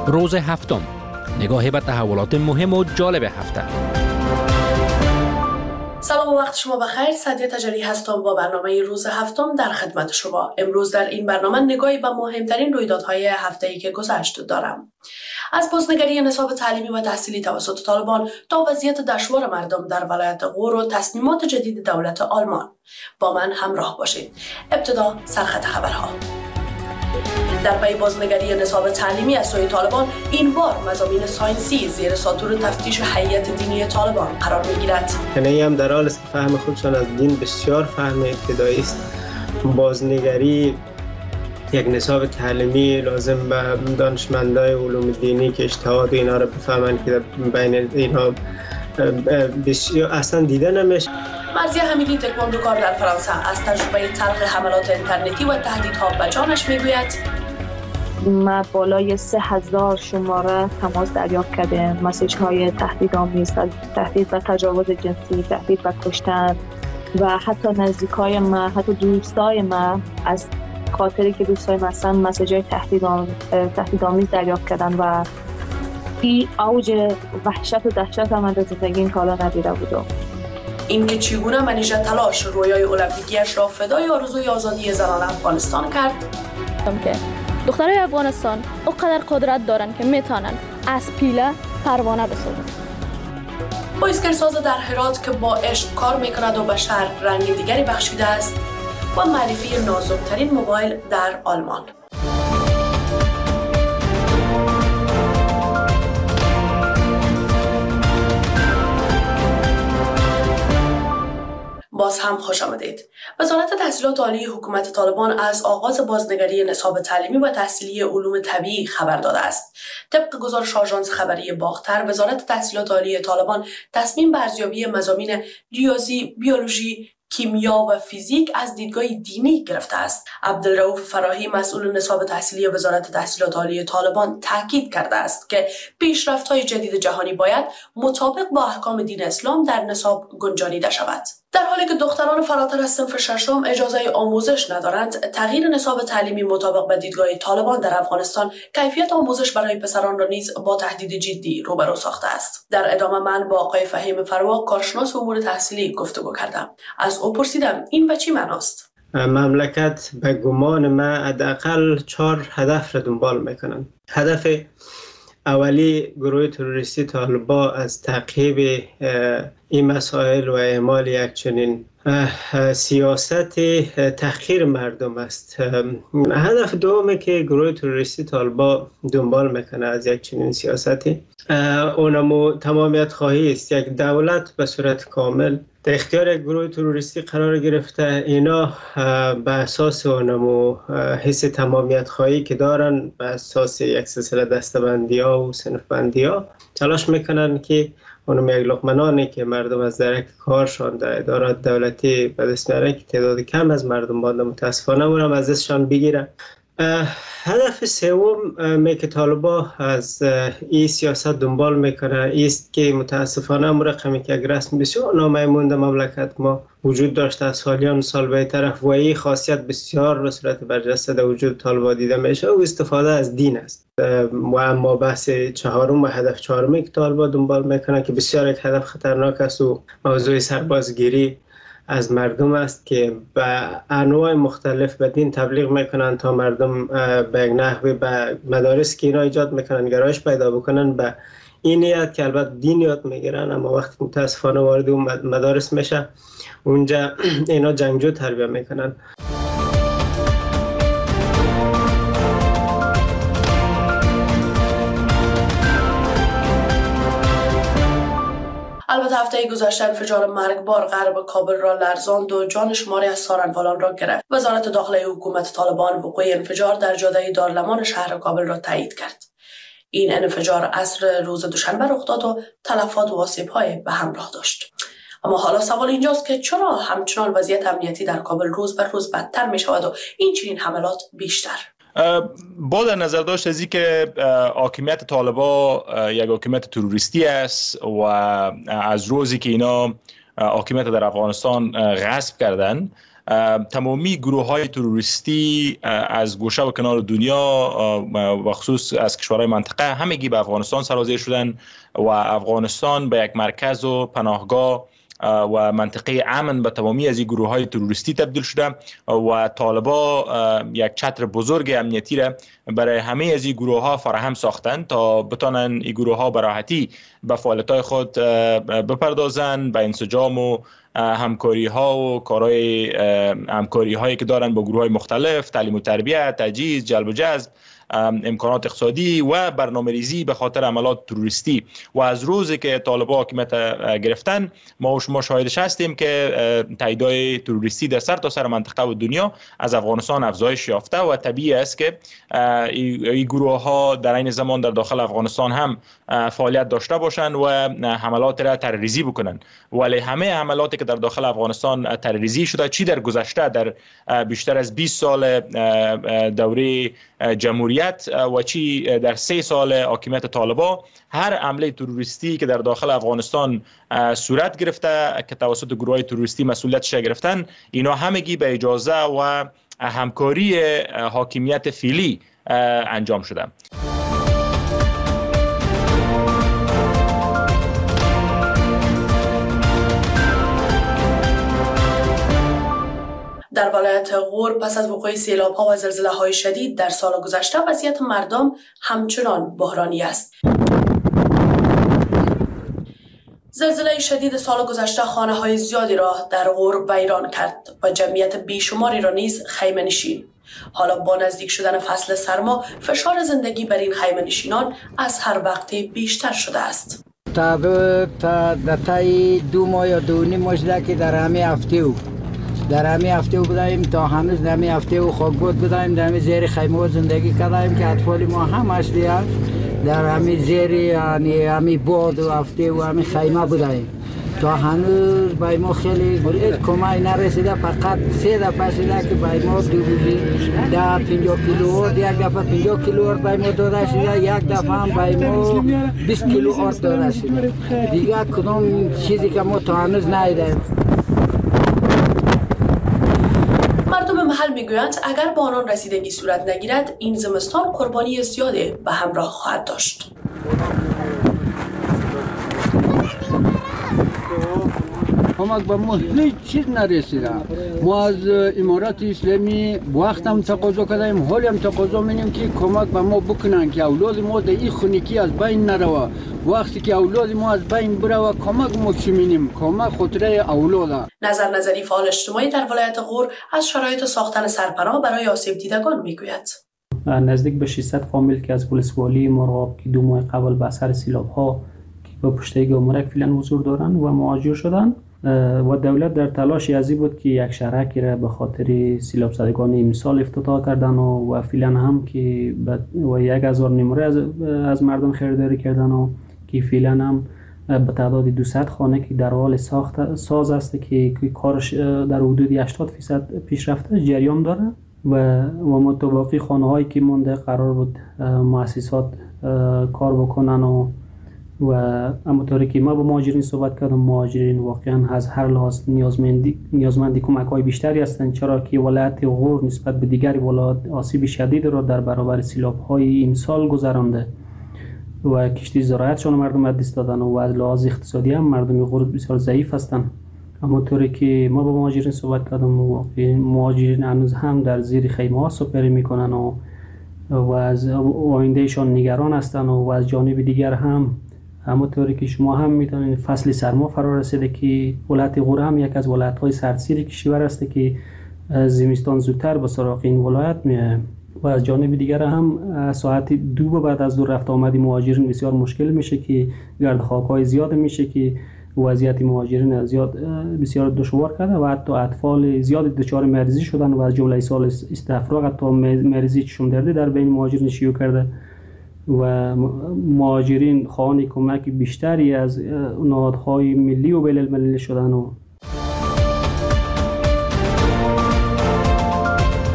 روز هفتم، نگاهی به تحولات مهم و جالب هفته. سلام و وقت شما بخیر. سعدیه تجلی هستم با برنامه روز هفتم در خدمت شما. امروز در این برنامه نگاهی به مهمترین رویدادهای هفته‌ای که گذشت دارم. از بازنگری نصاب تعلیمی و تحصیلی توسط طالبان تا وضعیت دشوار مردم در ولایت غور و تصمیمات جدید دولت آلمان. با من همراه باشید. ابتدا سرخط خبرها. در پی بازنگری نصاب تعلیمی از سوی طالبان، این بار مضامین ساینسی زیر ساطور تفتیش هیئت دینی طالبان قرار می‌گیرد. یعنی هم در حال است که فهم خودشان از دین بسیار فهم ابتدایی است. بازنگری یک نصاب تعلیمی لازم به دانشمندای علوم دینی که اجتهاد اینا را بفهمند که بین اینا بسیار اصلا دیده نمیشه. مرضیه حمیدی تکواندوکار در فرانسه از تجربه تلخ حملات اینترنتی و تهدیدها به جانش میگوید: ما بالای 3000 شماره تماس دریافت کردیم، مسیج های تهدیدآمیز، تهدید به تجاوز جنسی، تهدید به کشتن و حتی نزدیکای ما، حتی دوستای ما از خاطری که دوستای ما هستن مسیج های تهدیدآمیز دریافت کردن و این اوج وحشت و دهشت من در زندگی این کالا ندیده بودم. این که چگونه منیژه تلاش رویای المپیکیش را فدای آرزوی آزادی زنان افغانستان کرد. دخترای افغانستان اونقدر قدرت دارن که میتونن از پیله پروانه بسازن. بایسکلساز در هرات که با عشق کار میکند و به شهر رنگ دیگری بخشیده است و معرفی نازکترین موبایل در آلمان. باز هم خوش آمدید. وزارت تحصیلات عالی حکومت طالبان از آغاز بازنگری نصاب تعلیمی و تحصیلی علوم طبیعی خبر داده است. طبق گزارش آژانس خبری باختر، وزارت تحصیلات عالی طالبان تصمیم به ارزیابی مضامین ریاضی، بیولوژی، کیمیا و فیزیک از دیدگاه دینی گرفته است. عبدالرؤوف فراهی مسئول نصاب تحصیلی وزارت تحصیلات عالی طالبان تاکید کرده است که پیشرفت‌های جدید جهانی باید مطابق با احکام دین اسلام در نصاب گنجانیده شود. در حالی که دختران فراتر از صنف ششم اجازه آموزش ندارند، تغییر نصاب تعلیمی مطابق با دیدگاه طالبان در افغانستان کیفیت آموزش برای پسران را نیز با تهدید جدی روبرو ساخته است. در ادامه من با آقای فهیم فروا، کارشناس امور تحصیلی گفتگو کردم. از او پرسیدم این به چی معناست؟ مملکت به گمان من حداقل 4 هدف را دنبال میکنن. هدف اولی گروه تروریستی طالبان از تعقیب این مسائل و اعمال یک چنین سیاست تحقیر مردم است. هدف دومی که گروه تروریستی طالبان دنبال میکنه از یک چنین سیاستی اونمو تمامیت خواهی است. یک دولت به صورت کامل در اختیار یک گروه تروریستی قرار گرفته. اینا به اساس اونمو حس تمامیت خواهی که دارن، به اساس یک سلسله دستبندی ها و صنف بندی ها تلاش میکنن که اونم یک لقمه که مردم از درک کارشان در ادارات دولتی به دست میارن که تعداد کم از مردم باید متاسفانه اونم از دستشان بگیرن. هدف سوم که طالبان از این سیاست دنبال میکنه است که متاسفانه اون رقمی که یک رسم بسیار نامعمول در مملکت ما وجود داشته از سالیان سال به طرف و این خاصیت بسیار به صورت برجسته در وجود طالبان دیده میشه و استفاده از دین است. و اما بحث چهارم و هدف چهارمی که طالبان دنبال میکنه که بسیار یک هدف خطرناک است و موضوع سربازگیری از مردم است که به انواع مختلف به دین تبلیغ میکنن تا مردم به یک نحوی به مدارس که اینا ایجاد میکنن گرایش پیدا بکنن به این نیت که البته دین یاد میگیرن، اما وقتی متاسفانه وارد اون مدارس میشه اونجا اینا جنگجو تربیت میکنن. البته هفته گذشته انفجار مرگبار غرب کابل را لرزاند و جان شماری از سارنوالان را گرفت. وزارت داخله حکومت طالبان وقوع انفجار در جاده دارالمان شهر کابل را تایید کرد. این انفجار عصر روز دوشنبه رخ داد و تلفات و آسیب‌های به همراه داشت. اما حالا سوال اینجاست که چرا همچنان وضعیت امنیتی در کابل روز به روز بدتر می شود و این چنین حملات بیشتر؟ با در نظر داشت از اینکه حاکمیت طالبان یک حاکمیت تروریستی است و از روزی که اینا حاکمیت در افغانستان غصب کردن تمامی گروه های تروریستی از گوشه و کنار دنیا و خصوص از کشورهای منطقه همگی به افغانستان سرازیر شدن و افغانستان به یک مرکز و پناهگاه و منطقه امن به تمامی از این گروه های تروریستی تبدیل شده و طالبا یک چتر بزرگ امنیتی را برای همه از این گروه ها فراهم ساختند تا بتانن این گروه ها به راحتی به فعالیت های خود بپردازند، به انسجام و همکاری ها و کارهای همکاری هایی که دارن با گروه های مختلف، تعلیم و تربیت، تجهیز، جلب و جذب، امکانات اقتصادی و برنامه‌ریزی به خاطر عملات تروریستی. و از روزی که طالبان حاکمیت گرفتن ما و شما شاهدش هستیم که تعداد تروریستی در سرتاسر منطقه و دنیا از افغانستان افزایش یافته و طبیعی است که این گروه ها در این زمان در داخل افغانستان هم فعالیت داشته باشند و حملات را تروریستی بکنند. ولی همه حملاتی که در داخل افغانستان تروریستی شده، چی در گذشته در بیشتر از 20 سال دوره جمهوریت و چی در 3 سال حاکمیت طالبان، هر حمله تروریستی که در داخل افغانستان صورت گرفته که توسط گروه‌های تروریستی مسئولیتش گرفتن، اینا همگی به اجازه و همکاری حاکمیت فعلی انجام شده. در ولایت غور پس از وقوع سیلاب‌ها و زلزله‌های شدید در سال گذشته وضعیت مردم همچنان بحرانی است. زلزله شدید سال گذشته خانه‌های زیادی را در غور ویران کرد و جمعیت بیشماری را نیز خیمه‌نشین. حالا با نزدیک شدن فصل سرما فشار زندگی بر این خیمه‌نشینان از هر وقت بیشتر شده است. تا 2 ماه یا 2.5 ماه شده که در همین هفته بودیم تا هنوز در همین هفته خاکباد بودیم، در همین زیر خیمه زندگی کردیم که اطفال ما هم اصلی در همین زیر یعنی همین باد و هفته و همین خیمه بودیم تا هنوز بای ما خیلی کمک نرسیده. فقط 3 دفعه شده که بای ما 2 روزی 50 کیلو آرد، یک دفعه 50 کیلو آرد بای ما داده شده، یک دفعه هم بای ما 20 کیلو آرد داده شده. دیگه کدام چیزی که ما تا هنوز ندیدیم. مردم محل میگویند اگر به آنان رسیدگی صورت نگیرد این زمستان قربانی زیادی به همراه خواهد داشت. کمک به ما هیچ چیز نرسیده. ما از امارات اسلامی وقت هم تقاضا کردیم، حالی هم تقاضا می‌کنیم که کمک به ما بکنن که اولاد ما در این خونگی از بین نروه. وقتی که اولاد ما از بین بره کمک ما چی می‌کنیم؟ کمک خاطره اولاده. نظری فعال اجتماعی در ولایت غور از شرایط ساختن سرپناه برای آسیب دیدگان میگوید. نزدیک به 600 فامیل که از ولسوالی مرغاب که 2 ماه قبل به اثر سیلاب‌ها که به پشته گمرک فعلا حضور دارند و مهاجر شدند و دولت در تلاشی ازی بود که یک شهرکی را به خاطر سیلاب زدگان امسال افتتاح کردن و فعلا هم که و 1000 نمره از مردم خریداری کردن و که فعلا هم به تعداد 200 خانه که در حال ساز است که کارش در حدود 80% پیشرفته جریان داره و متوقع خانه هایی که مونده قرار بود مؤسسات کار بکنن و همونطوری که ما با مهاجرین صحبت کردم، مهاجرین واقعا از هر لحاظ نیازمند کمک های بیشتری هستند، چرا که ولایت غور نسبت به دیگر ولایات آسیب شدید را در برابر سیلاب های امسال گذرانده و کشتی زراعتشان مردم از دست دادن و از لحاظ اقتصادی هم مردم غور بسیار ضعیف هستند. همونطوری که ما با مهاجرین صحبت کردم و مهاجرین هنوز هم در زیر خیمه ها سپری میکنن و از آیندهشان نگران هستند و از جانب دیگر هم همونطوری که شما هم میدونید فصل سرما فرا رسیده که ولایت غور هم یک از ولایت‌های سردسیر کشور است که زمستان زودتر به سراغ این ولایت میاد و از جانب دیگر هم ساعت 2 بعد از دور رفت آمدی مهاجرین بسیار مشکل میشه که گرد خاک‌های زیاد میشه که وضعیت مهاجرین بسیار دشوار کرده و حتی اطفال زیاد دچار مریضی شدن و از جمله سال استفراغ حتی مریضی چشم درد در بین مهاجرین شیوع کرده و مهاجرین خواهان کمک بیشتری از نهادهای ملی و بین‌المللی شدن و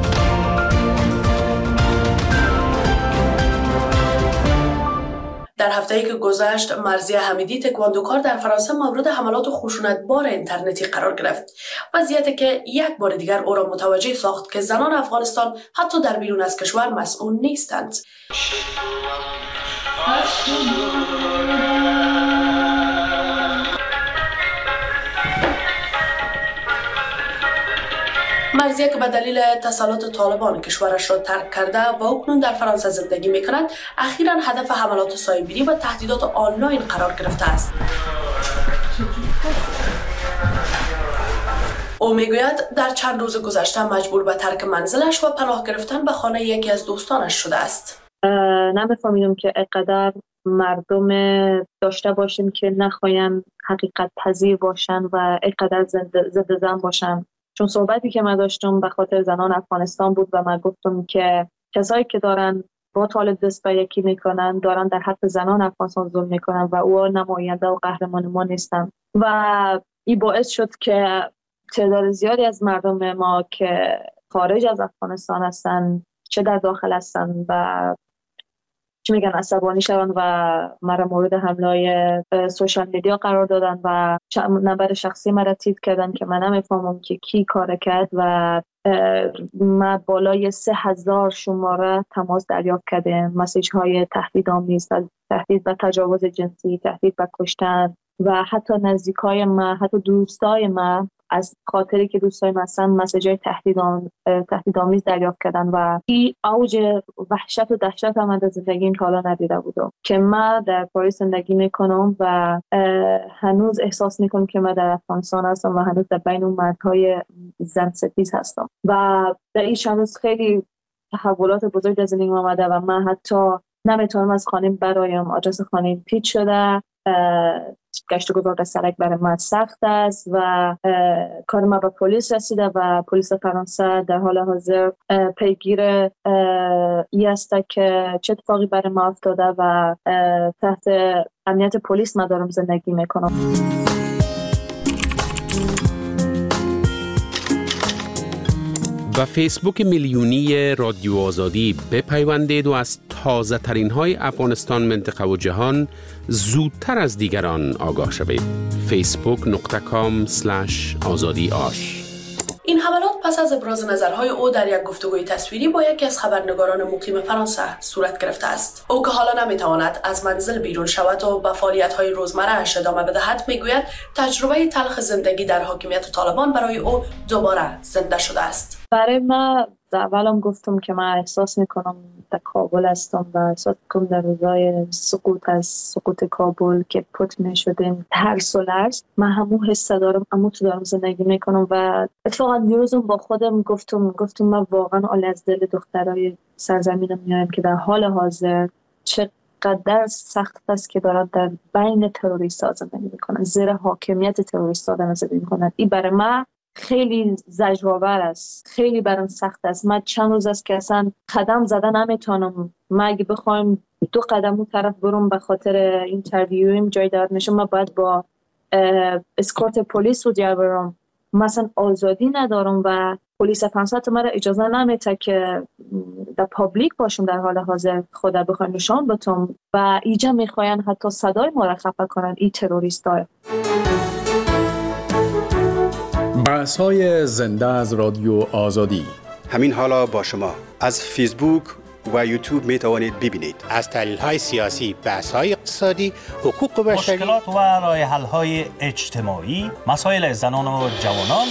در هفته‌ای که گذشت مرضیه حمیدی تکواندوکار در فرانسه مورد حملات خشونتبار اینترنتی قرار گرفت. وضعیتی که یک بار دیگر او را متوجه ساخت که زنان افغانستان حتی در بیرون از کشور مسئول نیستند. مرضیه که به دلیل تسلط طالبان کشورش را ترک کرده و اکنون در فرانسه زندگی می‌کند، اخیراً هدف حملات سایبری و تهدیدات آنلاین قرار گرفته است. او میگوید در چند روز گذشته مجبور به ترک منزلش و پناه گرفتن به خانه یکی از دوستانش شده است. نمی‌فهمیدم که اینقدر مردم داشته باشیم که نخواهیم حقیقت پذیر باشن و اینقدر زنده زن باشن. چون صحبتی که من داشتم به خاطر زنان افغانستان بود و من گفتم که کسایی که دارن با طالب دست به یکی میکنن دارن در حق زنان افغانستان ظلم میکنن و او نماینده و قهرمان ما نیستن و این باعث شد که تعداد زیادی از مردم ما که خارج از افغانستان هستن چه در داخل هستن و چی میگن عصبانی شدن و مرا مورد حمله سوشال میدیا قرار دادن و نمبر شخصی مرا تیپ کردن که من نمیفهمم که کی کار کرد و ما بالای 3000 شماره تماس دریافت کردیم، مسیج های تهدیدآمیز، تهدید به تجاوز جنسی، تهدید به کشتن و حتی نزدیکای ما، حتی دوستای ما از خاطری که دوستای ما هستن مسیجای تهدیدآمیز دریافت کردن و این اوج وحشت و دهشت من در زندگیم تا حالا ندیده بودم که من در پاریس زندگی میکنم و هنوز احساس میکنم که من در افغانستان هستم و هنوز در بین اون مردهای زن ستیز هستم و در این هنوز خیلی تحولات بزرگ در زندگیم آمده و من حتی نمیتونم از خانم برایم. آدرس خانم پیچ شده، گشت و گذار سرک برای من سخت است و کار ما به پلیس رسیده و پلیس فرانسه در حال حاضر پیگیر ای است که چه اتفاقی برای ما افتاده و تحت امنیت پلیس ما دارم زندگی میکنم. و فیسبوک میلیونی رادیو آزادی بپیوندید و از تازه ترین های افغانستان، منطقه و جهان زودتر از دیگران آگاه شوید. facebook.com/azadiash. این حملات پس از ابراز نظرهای او در یک گفتگوی تصویری با یکی از خبرنگاران مقیم فرانسه صورت گرفته است. او که حالا نمیتواند از منزل بیرون شود و به فعالیت‌های روزمره‌اش ادامه بدهد، میگوید تجربه تلخ زندگی در حاکمیت طالبان برای او دوباره زنده شده است. برای من اولم گفتم که من احساس میکنم در کابل هستم و احساس میکنم در روزای سقوط کابل که پت میشدیم ترس و لرز، من همون حس دارم، اما تو دارم زندگی میکنم و اتفاقا دیروزم با خودم گفتم من واقعا آل از دل دخترای سرزمینم میایم که در حال حاضر چقدر سخت است که دارن در بین تروریست‌ها زندگی میکنن، زیر حاکمیت تروریست‌ها دارن زندگی میکنن. این برای من خیلی زجرآور است، خیلی برام سخت است. من چند روز است که اصلا قدم زدن نمیتونم. من اگه بخوایم 2 قدم اون طرف برم به خاطر اینترویویم جای داد میشه، من باید با اسکورت پلیس رو جا برم. مثلا آزادی ندارم و پلیس فرانسه مرا اجازه نمیده که در پابلیک باشم در حال حاضر، خدا بخواد نشان بدم و اینجا میخواین حتی صدای ما را خفه کنن این تروریست‌ها. بحث‌های زنده از رادیو آزادی همین حالا با شما از فیسبوک و یوتیوب می توانید ببینید. از تحلیل‌های سیاسی، بحث‌های اقتصادی، حقوق بشری، مشکلات و راه‌حل‌های اجتماعی، مسائل زنان و جوانان.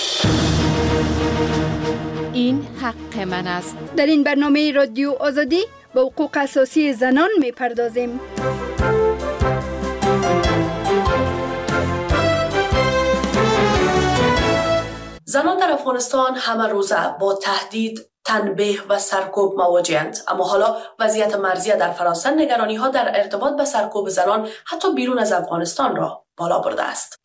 این حق من است. در این برنامه رادیو آزادی به حقوق اساسی زنان می‌پردازیم. زنان در افغانستان همه روزه با تهدید، تنبیه و سرکوب مواجه‌اند، اما حالا وضعیت مرضیه در فرانسه نگرانی‌ها در ارتباط به سرکوب زنان حتی بیرون از افغانستان را بالا برده است.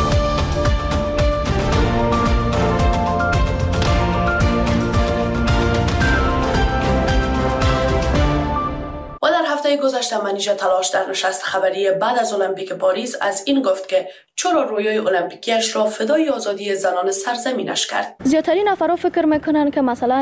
و در هفته گذشته منیژه تلاش در نشست خبری بعد از المپیک پاریس از این گفت که چرا رویای المپیکیش را فدای آزادی زنان سرزمینش کرد. زیادترین نفرها فکر میکنن که مثلا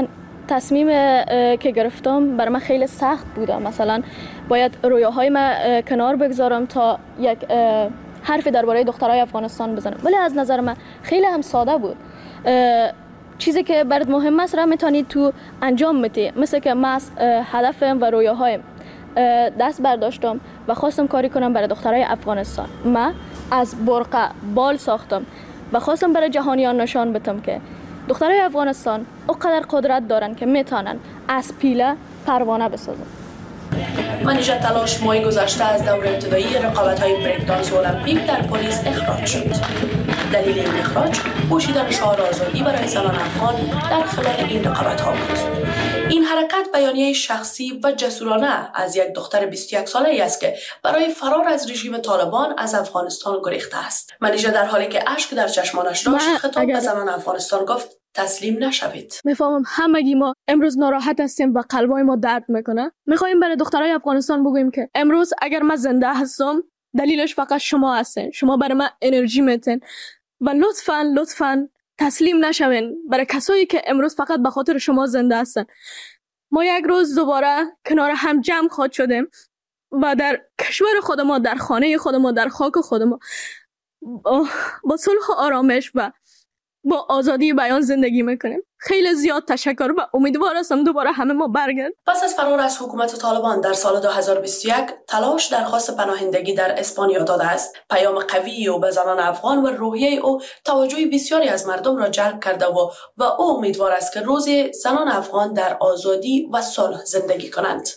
تصمیم که گرفتم برای من خیلی سخت بوده. مثلا باید رویاهای من کنار بگذارم تا یک حرف درباره دخترای افغانستان بزنم، ولی از نظر من خیلی هم ساده بود. چیزی که برات مهم است را میتونی تو انجام بدی. مثل که من هدفم و رویاهایم دست برداشتم و خواستم کاری کنم برای دخترای افغانستان. من از برقه بال ساختم و خواستم برای جهانیان نشان بدم که دخترای افغانستان اونقدر قدرت دارن که میتونن از پیله پروانه بسازن. منیژه تلاش ماه گذشته از دور ابتدایی رقابت‌های بریک دانس المپیک در پلیس اخراج شد. دلیل این اخراج پوشیدن شعار آزادی برای زنان افغان در خلال این رقابت‌ها بود. این حرکت بیانیه شخصی و جسورانه از یک دختر 21 ساله‌ای است که برای فرار از رژیم طالبان از افغانستان گریخته است. منیژه در حالی که اشک در چشمانش داشت خطاب به زنان افغانستان گفت تسلیم نشوید. میفهمم همگی ما امروز ناراحت هستیم و قلبای ما درد میکنه. میخوایم برای دخترای افغانستان بگوییم که امروز اگر من زنده هستم دلیلش فقط شما هستین. شما برای من انرژی میتین و لطفاً تسلیم نشوین برای کسایی که امروز فقط به خاطر شما زنده هستن. ما یک روز دوباره کنار هم جمع خواهد شدیم و در کشور خود ما، در خانه خود ما، در خاک خود ما با صلح و آرامش و با آزادی بیان زندگی میکنیم. خیلی زیاد تشکر و امیدوار هستم دوباره همه ما برگرد. پس از فرار از حکومت طالبان در سال 2021 تلاش درخواست پناهندگی در اسپانیا داده است. پیام قوی او به زنان افغان و روحیه او توجه بسیاری از مردم را جلب کرده و او امیدوار است که روزی زنان افغان در آزادی و صلح زندگی کنند.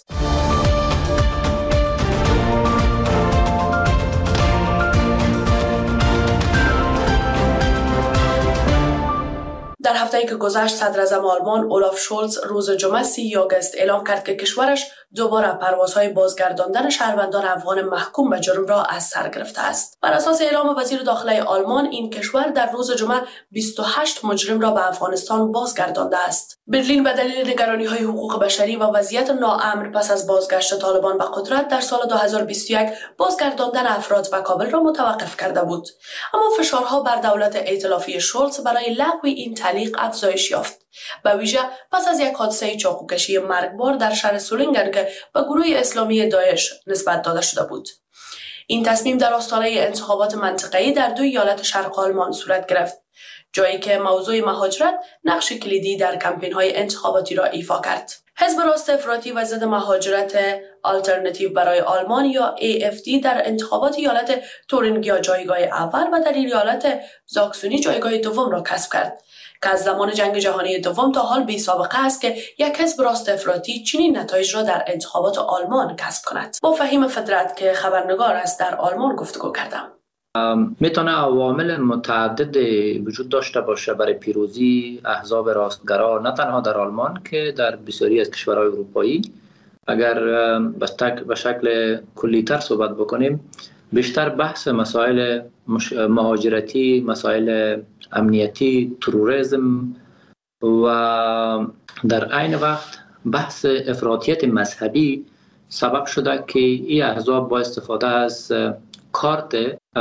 در هفته‌ای که گذشت صدر اعظم آلمان اولاف شولز روز جمعه 30 آگوست اعلام کرد که کشورش دوباره پروازهای بازگرداندن شهروندان افغان محکوم به جرم را از سر گرفته است. بر اساس اعلام وزیر داخلی آلمان این کشور در روز جمعه 28 مجرم را به افغانستان بازگردانده است. برلین به دلیل نگرانی‌های حقوق بشری و وضعیت ناامن پس از بازگشت طالبان به قدرت در سال 2021 بازگرداندن افراد به کابل را متوقف کرده بود. اما فشارها بر دولت ائتلافی شولز برای لغو این تعلیق افزایش یافت. به ویژه پس از یک حادثه چاقوکشی مرگبار در شهر سولینگر که به گروه اسلامی داعش نسبت داده شده بود. این تصمیم در آستانه انتخابات منطقه‌ای در 2 ایالت شرق آلمان صورت گرفت، جایی که موضوع مهاجرت نقش کلیدی در کمپین‌های انتخاباتی را ایفا کرد. حزب راست افراطی و ضد مهاجرت آلترناتیو برای آلمان یا AFD در انتخابات ایالت تورینگیا جایگاه اول و در ایالت زاکسونی جایگاه دوم را کسب کرد که از زمان جنگ جهانی دوم تا حال بی سابقه است که یک حزب راست افراطی چنین نتایج را در انتخابات آلمان کسب کند. با فهیم فطرت که خبرنگار است در آلمان گفتگو کردم. میتونه عوامل متعدد وجود داشته باشه برای پیروزی احزاب راستگرا، نه تنها در آلمان که در بسیاری از کشورهای اروپایی. اگر به شکل کلی‌تر صحبت بکنیم، بیشتر بحث مسائل مهاجرتی، مسائل امنیتی، تروریسم و در عین وقت بحث افراطیت مذهبی سبب شده که این احزاب با استفاده از کارت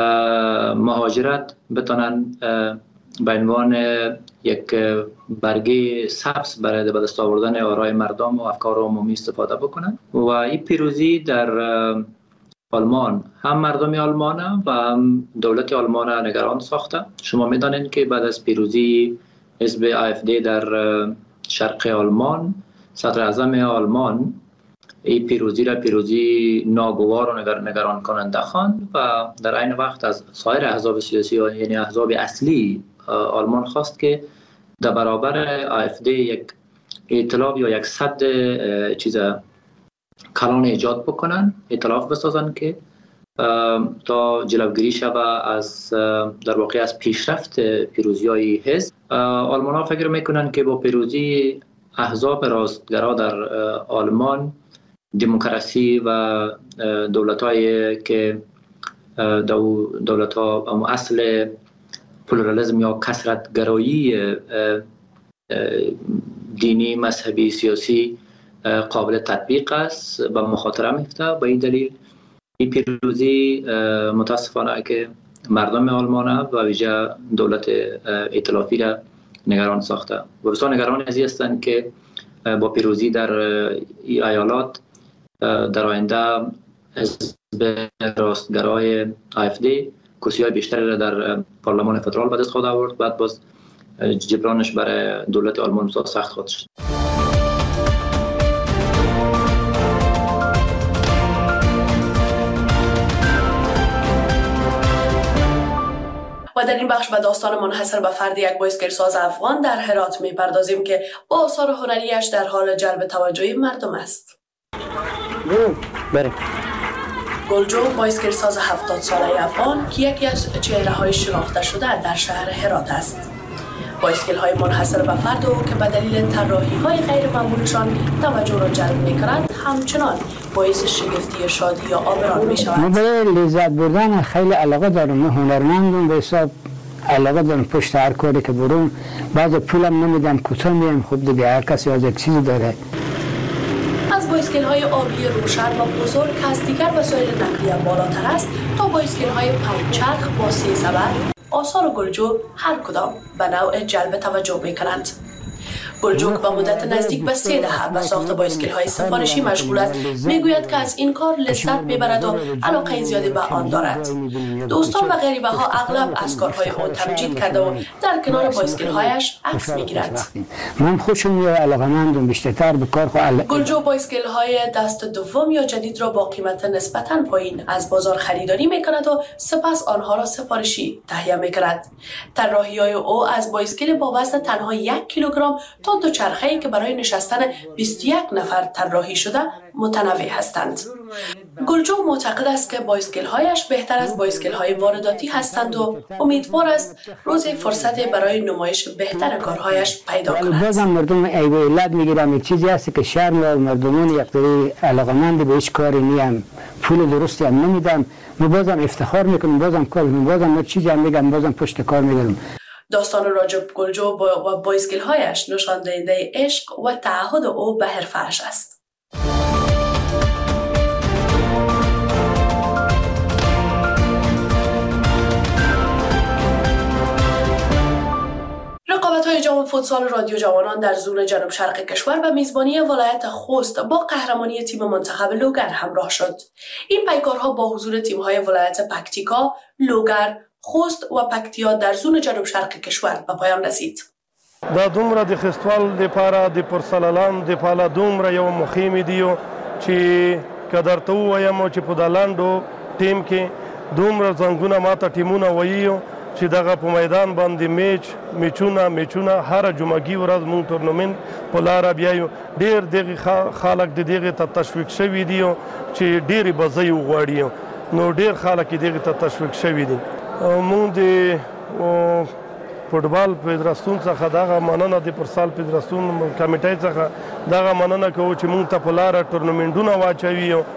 مهاجرت بتونن به عنوان یک برگه سبز برای به دست آوردن آرای مردم و افکار عمومی استفاده بکنن. و این پیروزی در آلمان هم مردم آلمان و هم دولت آلمان نگران ساخته. شما میدانید که بعد از پیروزی حزب AfD در شرق آلمان، صدر اعظم آلمان این پیروزی را پیروزی ناگوار و نگران کننده خواند و در عین وقت از سایر احزاب سیاسی یعنی احزاب اصلی آلمان خواست که در برابر AfD یک ائتلاف یا یک سد کلان ایجاد بکنن، ائتلاف بسازن که تا جلوگیری شود از در واقع از پیشرفت پیروزی‌های حزب. آلمان‌ها فکر میکنن که با پیروزی احزاب راستگرا در آلمان، دموکراسی و دولت‌هایی که دولت‌ها اصل پلورالیسم یا کثرت‌گرایی دینی، مذهبی، سیاسی قابل تطبیق است و مخاطره میفته. به این دلیل این پیروزی متاسفانه که مردم آلمان و ویژه دولت ائتلافی را نگران ساخته و بسیار نگران از این هستند که با پیروزی در این ایالات در آینده حزب راستگرای AfD کرسی‌های بیشتری را در پارلمان فدرال به دست خود آورد. بعد باز جبرانش برای دولت آلمان بسیار سخت خواهد شد. و در این بخش به داستان منحصر به فرد یک بایسکلساز افغان در هرات می‌پردازیم که با آثار هنریش در حال جلب توجه مردم است. بریم. گلجو بایسکلساز 70 ساله افغان که یکی از چهره‌های شناخته شده در شهر هرات است. بایسکل‌های منحصر به فرد او که به دلیل طراحی‌های غیر معمولشان توجه را جلب می‌کند همچنان باعث شگفتی شادی یا آبران می‌شود. من برای لذت بردن خیلی علاقه دارم. من هنرمندم، به حساب علاقه دارم پشت هر کاری که برم. بعض پولم نمیدم، کوتاه میام. خب دیگه هر کسی از یک چیزی داره. از بایسکل‌های آبی روشن و بزرگ که از دیگر وسایل نقلیه بالاتر است تا بایسکل‌های پنجچرخ با 3 سبد، آثار گلجو هر کدام به نوع جلب توجه می‌کنند. گلجو که به مدت نزدیک به 3 دهه به ساخت بایسکل‌های سفارشی مشغول است، میگوید که از این کار لذت میبرد و علاقه زیادی به آن دارد. دوستان و غریبه ها اغلب از کارهای او تمجید کرده و در کنار بایسکل‌هایش عکس میگیرند. من خوشم میاد، علاقه‌مندم بیشتر به کار خود. گلجو بایسکل‌های دست دوم یا جدید را با قیمت نسبتاً پایین از بازار خریداری میکند و سپس آنها را سفارشی تهیه میکند. طراحی‌های او از بایسکل با وزن تنها 1 کیلوگرم تا دوچرخه‌ای که برای نشستن 21 نفر طراحی شده متنوع هستند. گلجو معتقد است که بایسکل‌هایش بهتر از بایسکل‌های وارداتی هستند و امیدوار است روزی فرصت برای نمایش بهتر کارهایش پیدا کند. بازم مردم ایوالت میگیرم، یک چیزی هست که شرم مردمان یک طوری علاقمند به هیچ کاری نیم، پول درستی هم نمیدم. من بازم افتخار میکنم، بازم کار میکنم، بازم چیزی هم میگم، بازم پشت کار میگم. داستان راجب گلجو و بایسکل‌هایش نشان دهنده عشق و تعهد او به حرفه‌اش است. رقابت‌های جام فوتسال رادیو جوانان در زون جنوب شرق کشور به میزبانی ولایت خوست با قهرمانی تیم منتخب لوگر همراه شد. این پیکارها با حضور تیم‌های ولایت پکتیکا، لوگر، خوست و پکتیا در زون جنوب شرق کشور به پایان رسید. دا دومره د خستوال لپاره د پرسلالان د پاله دومره یو مخیم دیو چې که درته ووایم چې په دا لنډو ټیم کې دومره زنګونه ماته ټیمونه ویو چې دغه په میدان باندې میچونه هره جمعګي ورځ مونږ تورنمنټ په لاره بیایو. ډېر دغې خلک د دغې ته تشویق شوي دي چې ډېرې بزۍ وغواړي، نو ډېر خلک یې دغې ته تشویق شوي دي. مونږ د فوټبال فدراسیون څخه دغه مننه د پرسال فدراسیون کمیټې څخه دغه مننه کوو چې مونږ ته په لاره تورنمنټونه واچوي او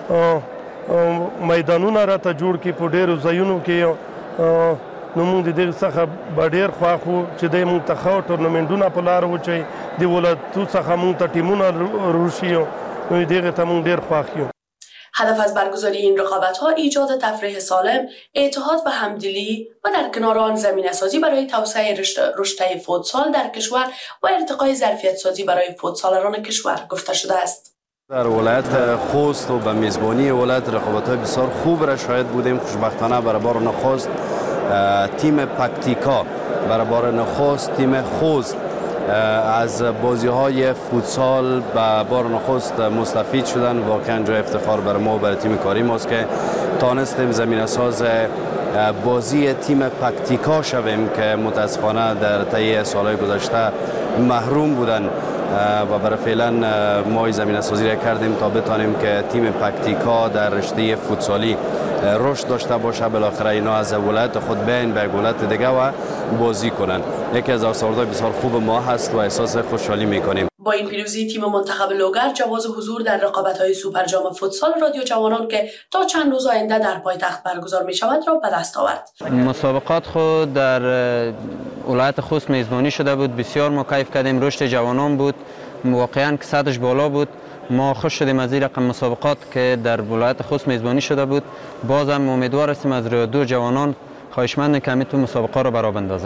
میدانونه راته جوړ کړي په ډېرو ځایونو کې. نو مونږ د دې څخه به ډېر خوښ وو چې دی مونږ ته ښه تورنمنټونه په لاره وچوي، د ولایتو څخه مونږ ته ټیمونه روشي، نو دغې ته مونږ ډېر خوښ یو. هدف از برگزاری این رقابت‌ها ایجاد تفریح سالم، اتحاد و همدلی و در کنار آن زمینه‌سازی برای توسعه رشته فوتسال در کشور و ارتقای ظرفیت‌سازی برای فوتسالران کشور گفته شده است. در ولایت خوست و به میزبانی ولایت رقابت‌های بسیار خوب را شاهد بودیم. خوشبختانه برای بار نخست تیم پکتیکا، برای بار نخست تیم خوست از بازی‌های فوتسال به بار نخست مستفید شدن. واقعا جای افتخار برای ما و برای تیم کاری ماست که تانستیم زمینه ساز بازی تیم پکتیکا شویم که متاسفانه در طی سالهای گذشته محروم بودن و برای فعلا ما زمینه سازی را کردیم تا بتانیم که تیم پکتیکا در رشته فوتسالی رشد داشته باشه. بالاخره اینا از ولایت خود بین به ولایت دیگه و بازی کنن. یکی از آثارهای بسیار خوب ما هست و احساس خوشحالی میکنیم. با این پیروزی تیم منتخب لوگر جواز حضور در رقابت‌های سوپر جام فوتسال رادیو جوانان که تا چند روز آینده در پایتخت برگزار می‌شود را به دست آورد. مسابقات خود در ولایت خوست میزبانی شده بود، بسیار ما کیف کردیم، رشد جوانان بود، واقعا که سطحش بالا بود. ما خوش شدیم از این رقم مسابقات که در ولایت خوست میزبانی شده بود. بازم امیدوار هستیم از رادیو جوانان خواهشمند که تو مسابقه را برا بندازه.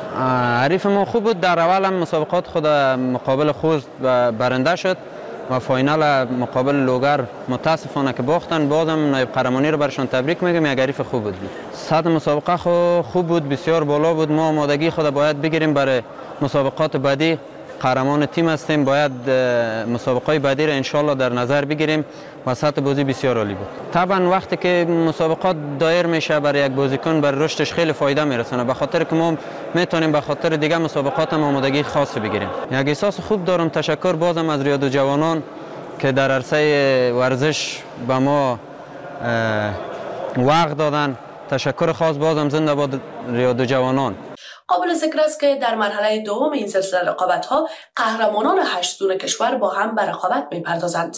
حریف ما خوب بود. در اول هم مسابقات خود مقابل خوست برنده شد و فاینال مقابل لوگر متاسفانه که باختن. بازم نایب قهرمانی رو برشان تبریک میگم، یک حریف خوب بود. سطح مسابقه خوب بود، بسیار بالا بود. ما آمادگی خود باید بگیریم برای مسابقات بعدی. قهرمان تیم هستیم، باید مسابقات بعدی را انشالله در نظر بگیریم و سطح بازی بسیار عالی بود. طبعا وقتی که مسابقات دایر میشه برای یک بازیکن برای رشدش خیلی فایده میرسونه، به خاطر که ما میتونیم به خاطر دیگه مسابقات هم آمادگی خاصی بگیریم. یک احساس خوب دارم. تشکر بازم از ریاض جوانان که در عرصه ورزش به ما وقت دادن. تشکر خاص بازم زنده باد ریاض جوانان. قابل ذکر است که در مرحله دوم این سلسله رقابت‌ها قهرمانان 8 زون کشور با هم به رقابت می‌پردازند.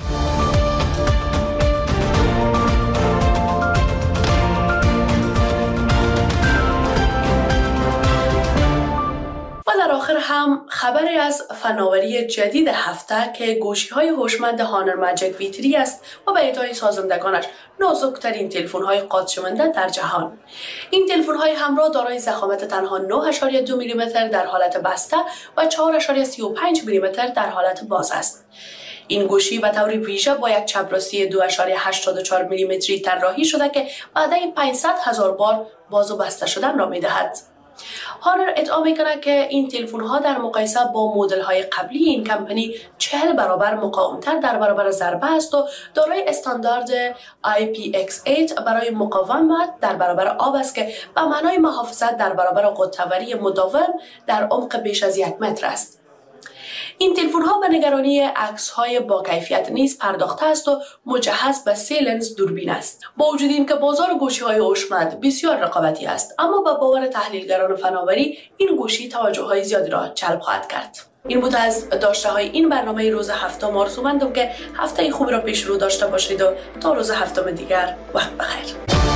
و در آخر هم خبری از فناوری جدید هفته که گوشی‌های هوشمند هانر ماجیک V3 است و به ادعای سازندگانش نازک‌ترین تلفن‌های قاط‌شونده در جهان. این تلفن‌های همراه دارای ضخامت تنها 9.2 میلیمتر در حالت بسته و 4.35 میلیمتر در حالت باز است. این گوشی به طور ویژه با یک چپراستی 2.84 میلیمتری طراحی شده که بعداً 500,000 بار باز و بسته شدن را می‌دهد. هانر ادعا میکنه که این تلفن‌ها در مقایسه با مدل‌های قبلی این کمپانی 40 برابر مقاومتر در برابر ضربه است و دارای استاندارد IPX8 برای مقاومت در برابر آب است که به معنای محافظت در برابر غوطه‌وری مداوم در عمق بیش از 1 متر است. این تلفن‌ها به نگرانی عکس‌های با کیفیت نیز پرداخته است و مجهز به 3 لنز دوربین است. با وجود اینکه بازار گوشی‌های هوشمند بسیار رقابتی است، اما با باور تحلیلگران فناوری این گوشی توجه‌های زیادی را جلب خواهد کرد. این بود از داشته‌های این برنامه روز هفتم. آرزومندم که هفته خوبی را پیش رو داشته باشید و تا روز هفتم دیگر وقت بخیر.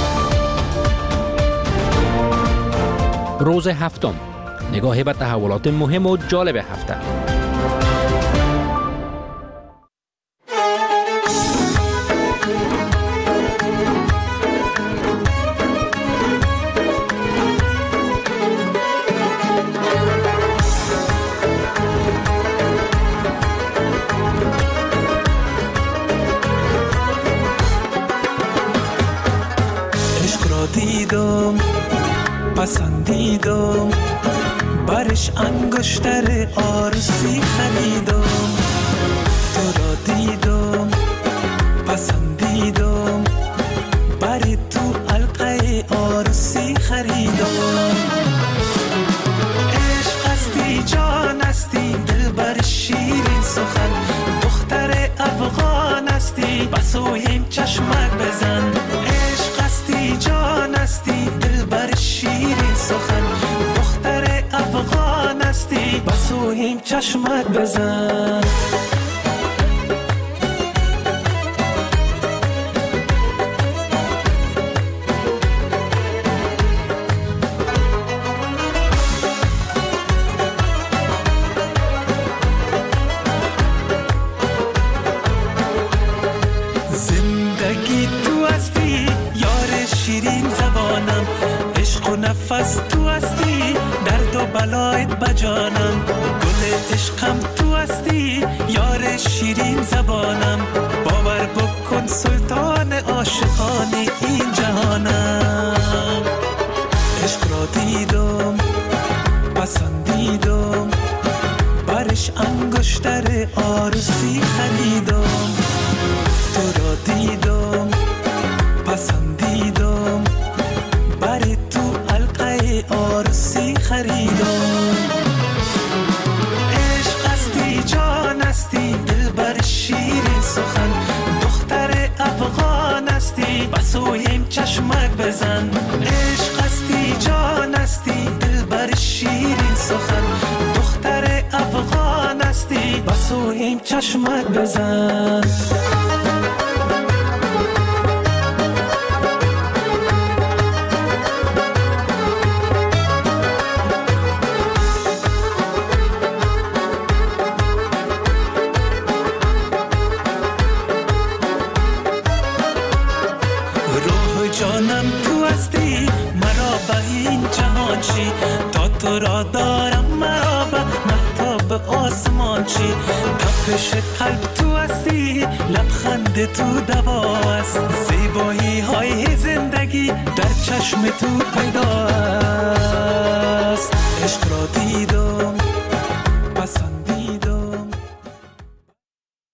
روز هفتم، نگاهی به تحولات مهم و جالب هفته. دیدم پسندیدم برش انگشتر آرسی خریدم تو را دیدم پسندیدم بری تو حلقه آرسی خریدم عشق استی جان استی دل بر شیرین سخن دختر افغان استی بسویم چشمک بزن عشق استی جان استی دل بر شیرین سخن دختر افغان استی بسویم چشمک بزن نفس تو هستی درد و بلایت بجانم گل عشقم تو هستی یار شیرین زبانم باور بکن سلطان عاشقان این جهانم عشق را دیدم پسندیدم برش انگشتر آرسی خریدم تو را دیدم پسندیدم بری تو آرسی خریدم عشق استی جان استی دل بر شیرین سخن دختر افغان استی بسویم چشمک بزن عشق استی جان استی دل بر شیرین سخن دختر افغان استی بسویم چشمک بزن تا تو را دارم مرا مهتاب آسمان چی تپش قلب تو هستی لبخند تو دواست زیبایی های زندگی در چشم تو پیداست عشق را دیدار